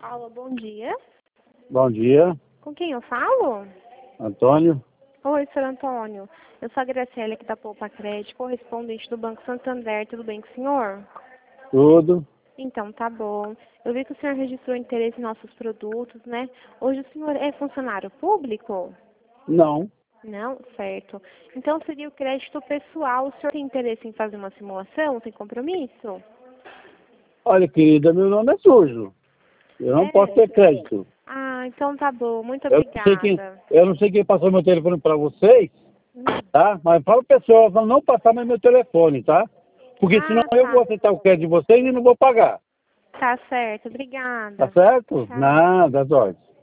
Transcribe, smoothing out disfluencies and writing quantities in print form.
Alô, bom dia. Bom dia, Com quem eu falo? Antônio. Oi, senhor Antônio. Eu sou a Graciela aqui da Poupa Crédito, correspondente do Banco Santander. Tudo bem com o senhor? Tudo? Então, tá bom. Eu vi que o senhor registrou interesse em nossos produtos, né? Hoje o senhor é funcionário público? Não. Não? Certo. Então, seria o crédito pessoal. O senhor tem interesse em fazer uma simulação sem compromisso? Olha, querida, meu nome é sujo. Eu não posso ter crédito. Ah, então tá bom. Muito Eu não sei quem, obrigada. eu não sei quem passou meu telefone para vocês, tá? Mas fala pro pessoal pra não passar mais meu telefone, tá? Porque senão Ah, eu tá. vou aceitar o crédito de vocês e não vou pagar. Tá certo. Tá Obrigada. certo? Tchau. Nada, Jorge.